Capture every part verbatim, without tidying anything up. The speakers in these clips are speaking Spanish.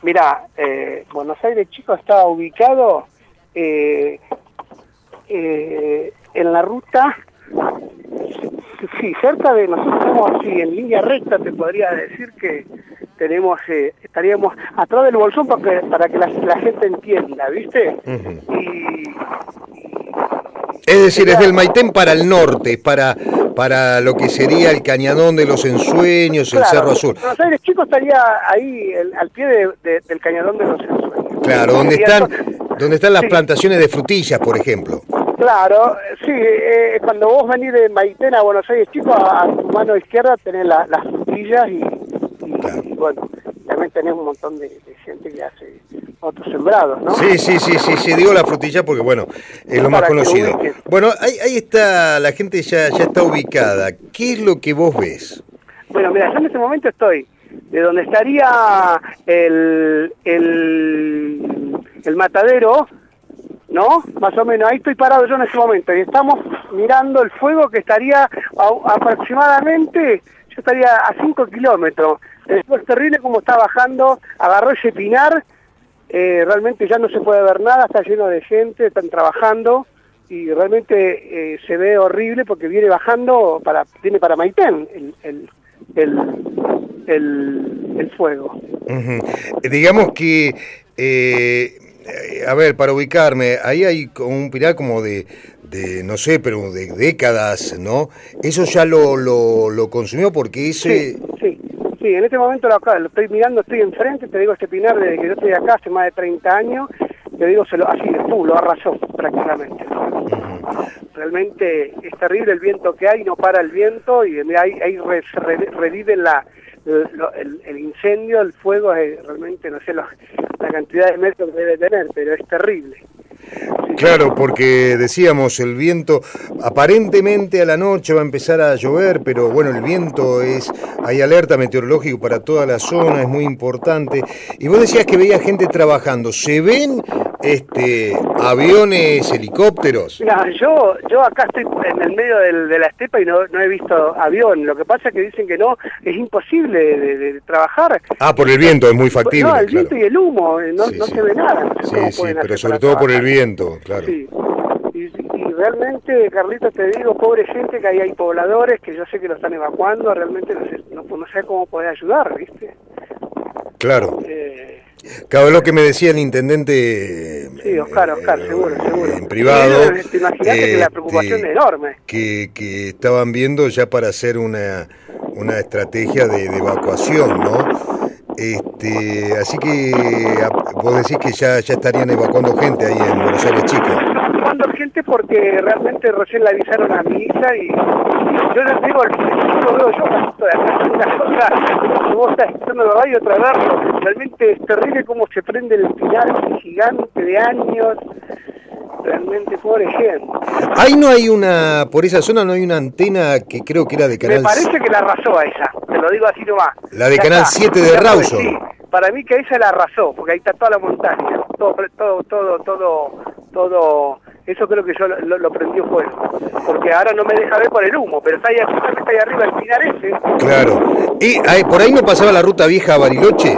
Mirá, eh, Buenos Aires Chico está ubicado eh, eh, en la ruta, sí, cerca de nosotros, estamos así, en línea recta, te podría decir que tenemos, eh, estaríamos atrás del Bolsón para que, para que la, la gente entienda, ¿viste? Uh-huh. y, Es decir, es del Maitén para el norte, para para lo que sería el Cañadón de los Ensueños, claro, el Cerro Azul. Buenos Aires Chico estaría ahí, el, al pie de, de, del Cañadón de los Ensueños. Claro, donde están, donde están las sí. plantaciones de frutillas, por ejemplo. Claro, sí, eh, cuando vos venís de Maitén a Buenos Aires Chico, a, a tu mano izquierda tenés la, las frutillas y, y, claro. y bueno, también tenés un montón de, de gente que hace otros sembrados, ¿no? Sí, sí, sí, sí, sí, digo la frutilla porque, bueno, es lo más conocido. Bueno, ahí, ahí está, la gente ya, ya está ubicada. ¿Qué es lo que vos ves? Bueno, mira, yo en este momento estoy de donde estaría el, el, el matadero, ¿no? Más o menos, ahí estoy parado yo en este momento y estamos mirando el fuego que estaría a, aproximadamente, yo estaría a cinco kilómetros. Es terrible como está bajando, agarró ese pinar. Eh, realmente ya no se puede ver nada, está lleno de gente, están trabajando y realmente eh, se ve horrible porque viene bajando, para viene para Maitén el, el, el, el, el fuego. Uh-huh. Digamos que, eh, a ver, para ubicarme, ahí hay un pinar como de, de no sé, pero de décadas, ¿no? Eso ya lo, lo, lo consumió porque ese... Sí, sí. Sí, en este momento lo, acá, lo estoy mirando, estoy enfrente, te digo, este pinar desde que yo estoy acá hace más de treinta años, te digo, se lo, así, pum, lo arrasó prácticamente. Uh-huh. Realmente es terrible el viento que hay, no para el viento, y ahí, ahí re, re, revive la, el, el, el incendio, el fuego, es realmente, no sé lo, la cantidad de metros que debe tener, pero es terrible. Claro, porque decíamos, el viento, aparentemente a la noche va a empezar a llover, pero bueno, el viento es, hay alerta meteorológico para toda la zona, es muy importante. Y vos decías que veía gente trabajando, ¿se ven este aviones, helicópteros? Mira, yo yo acá estoy en el medio del, de la estepa y no, no he visto avión, lo que pasa es que dicen que no, es imposible de, de, de trabajar. Ah, por el viento, es muy factible. No, el claro. viento y el humo, no, sí, no sí. se ve nada. No sé sí, sí, pero sobre todo por el viento, claro. Sí. Y, y realmente, Carlitos, te digo, pobre gente, que ahí hay pobladores que yo sé que lo están evacuando, realmente no sé, no, no sé cómo poder ayudar, ¿viste? Claro. Eh, Claro, es lo que me decía el intendente. Sí, Oscar, Oscar, eh, seguro, seguro. En privado. Imagínate eh, que la preocupación es enorme. Que, que estaban viendo ya para hacer una, una estrategia de, de evacuación, ¿no? Este, así que vos decís que ya, ya estarían evacuando gente ahí en Buenos Aires Chico. Evacuando gente porque realmente recién le avisaron a mi hija y, y yo les digo, lo veo yo, una cosa, vos estás escuchando la radio, otra verlo, realmente es terrible cómo se prende el pinar gigante de años, realmente pobre gente. Ahí no hay una, por esa zona no hay una antena que creo que era de Canal... Me parece que la arrasó a esa, te lo digo así nomás. La de ya Canal está. siete de Rawson. Sí, para mí que esa la arrasó, porque ahí está toda la montaña, todo, todo, todo, todo, todo, eso creo que yo lo, lo prendió fuego, porque ahora no me deja ver por el humo, pero está ahí, está ahí arriba el pinar ese. Claro, y ahí, por ahí no pasaba la ruta vieja a Bariloche.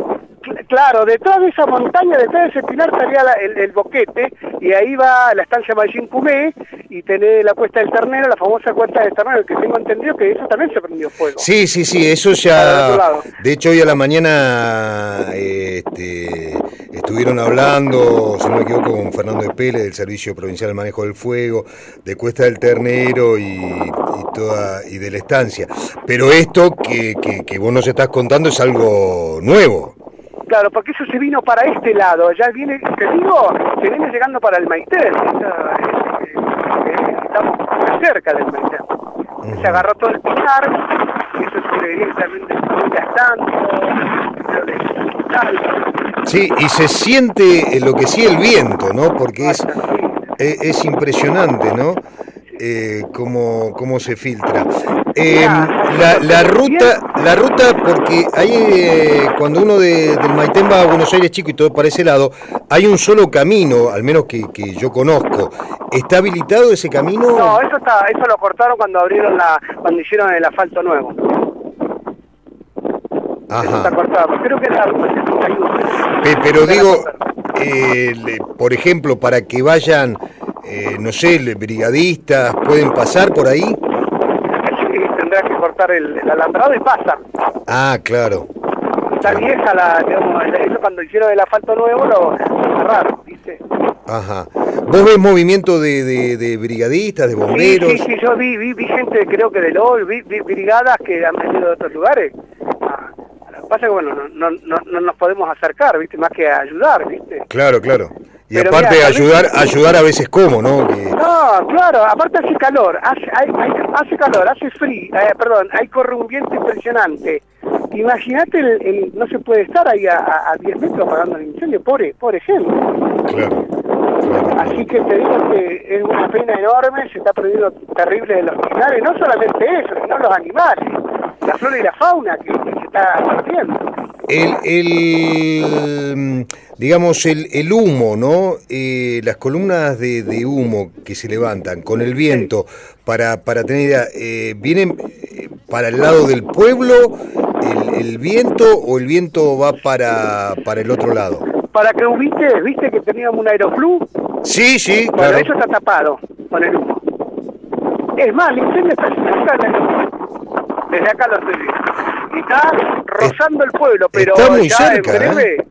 Claro, detrás de esa montaña, detrás de ese pinar estaría la, el, el boquete, y ahí va la estancia Mallín Cumé, y tenés la cuesta del ternero, la famosa cuesta del ternero, que tengo entendido que eso también se prendió fuego. Sí, sí, sí, eso ya, de hecho hoy a la mañana este, estuvieron hablando, si no me equivoco, con Fernando de Pérez, del Servicio Provincial del Manejo del Fuego, de Cuesta del Ternero y, y, toda, y de la estancia, pero esto que, que, que vos nos estás contando es algo nuevo. Claro, porque eso se vino para este lado, ya viene, te digo, se viene llegando para el Maitén, estamos cerca del Maitén. Uh-huh. Se agarró todo el pinar, eso se debería también gastando. Sí, y se siente lo que sí el viento, ¿no? Porque es, es, es impresionante, ¿no? Eh, cómo, cómo se filtra. Eh, la, la ruta, la ruta, porque ahí eh, cuando uno de, del Maitén va a Buenos Aires Chico y todo para ese lado, hay un solo camino, al menos que, que yo conozco. ¿Está habilitado ese camino? No, eso está, eso lo cortaron cuando abrieron la, cuando hicieron el asfalto nuevo. Ajá. Eso está cortado, creo que es la ruta sesenta y uno. Pe- pero digo, eh, le- por ejemplo, para que vayan, eh, no sé, le- brigadistas, ¿pueden pasar por ahí? Sí, tendrás que cortar el, el alambrado y pasa. Ah, claro. Está vieja la, digamos, eso cuando hicieron el asfalto nuevo lo cerraron, ¿viste? Ajá. ¿Vos ves movimiento de, de, de brigadistas, de bomberos? Sí, sí, sí, yo vi, vi, vi gente, creo que de L O L, vi, vi brigadas que han venido de otros lugares. Ah, lo que pasa es que, bueno, no, no, no, no nos podemos acercar, ¿viste? Más que a ayudar, ¿viste? Claro, claro. Y Pero aparte mirá, ayudar, a veces- ayudar a veces como, ¿no? Que- No, claro, aparte hace calor, hace, hay, hay- hace calor, hace frío, eh, perdón, hay corre un viento impresionante. Imagínate, el, el- no se puede estar ahí a, a, a diez metros apagando el incendio, pobre, pobre gente. claro, claro. Así que te digo que es una pena enorme, se está perdiendo terrible de los pinares, no solamente eso, sino los animales, la flora y la fauna que, que se está perdiendo. El, el digamos, el, el humo, ¿no? Eh, las columnas de, de humo que se levantan con el viento, para, para tener idea, eh, ¿vienen eh, para el lado del pueblo el, el viento o el viento va para, para el otro lado? Para que ubiques, viste que teníamos un aeroflú, Sí, sí, bueno, claro. eso está tapado con el humo. Es más, el incendio está cerca del aeroflú. Desde acá lo estoy viendo. Y está rozando el pueblo, pero está muy ya cerca, en breve...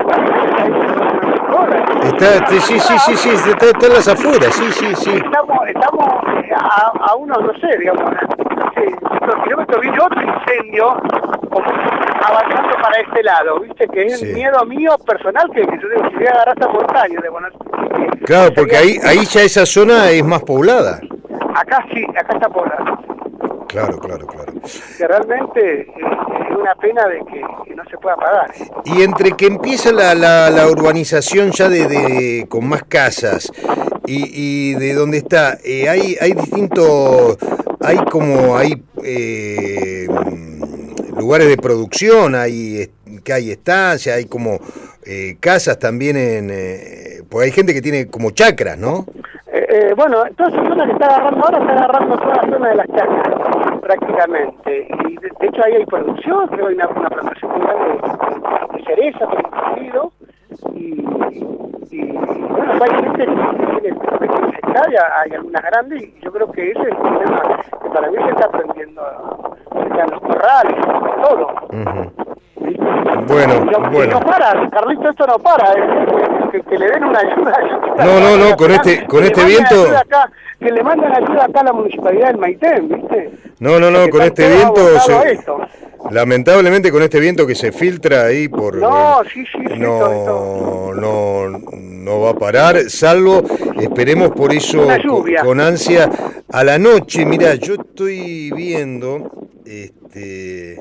Está, sí, sí, sí, sí, sí, está, está en las afueras, sí, sí, sí. Estamos, estamos eh, a, a unos, no sé, digamos, no sé, cientos de kilómetros, viene otro incendio como avanzando para este lado, ¿viste? Que es Sí. el miedo mío personal que, que yo digo, si voy a agarrar esta montaña de Buenos Aires. Claro, porque ahí, ahí ya esa zona es más poblada. Acá sí, acá está poblado. Claro, claro, claro. Que realmente eh, es una pena de que, que no se pueda pagar. Y entre que empieza la, la, la urbanización ya de, de con más casas y, y de donde está, eh, hay hay distintos, hay como hay eh, lugares de producción, hay eh, que hay estancias, hay como eh, casas también en, eh, porque hay gente que tiene como chacras, ¿no? Eh, eh, bueno, toda esa zona que está agarrando ahora está agarrando toda la zona de las chacras, prácticamente. Y de, de hecho ahí hay producción, creo que hay una, una plantación muy grande de, de cereza, por incluido. Y, y bueno, hay gente que tiene pequeñas hectáreas, hay algunas grandes, y yo creo que ese es el problema que para mí se está aprendiendo, en los corrales, todo. Uh-huh. Bueno, Y no, bueno. y no para, Carlito, esto no para, eh, que, que le den una ayuda. No, no, no, con este, con Que este le manden viento. ayuda acá, que le mandan ayuda acá a la municipalidad del Maitén, ¿viste? No, no, no, Que con están este todos viento, abocados a se- esto. lamentablemente con este viento que se filtra ahí por... No, eh, sí, sí, sí, no, todo, no, no va a parar, salvo, esperemos por eso Una co- lluvia. con ansia, a la noche. Mira, yo estoy viendo este,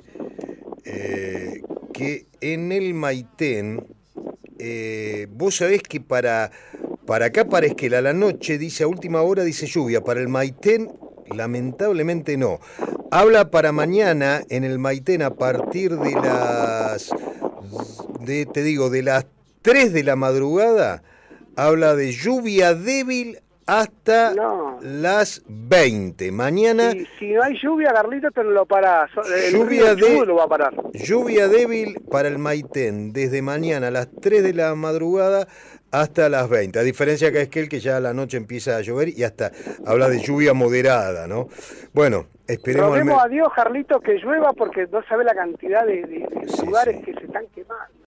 eh, que en el Maitén, eh, vos sabés que para, para acá para Esquel a la noche, dice a última hora, dice lluvia, para el Maitén lamentablemente no. Habla para mañana en el Maitén a partir de las, de, te digo, de las tres de la madrugada, habla de lluvia débil hasta No. las veinte. Mañana, Si, si no hay lluvia, Carlito, te lo para. El Lluvia río Chubut de- lo va a parar. lluvia débil para el Maitén, desde mañana a las tres de la madrugada hasta las veinte. A diferencia que es que el que ya a la noche empieza a llover y hasta habla de lluvia moderada, ¿no? Bueno, esperemos... al Roguemos me- a Dios, Carlito, que llueva porque no sabe la cantidad de, de- de Sí, lugares sí. que se están quemando.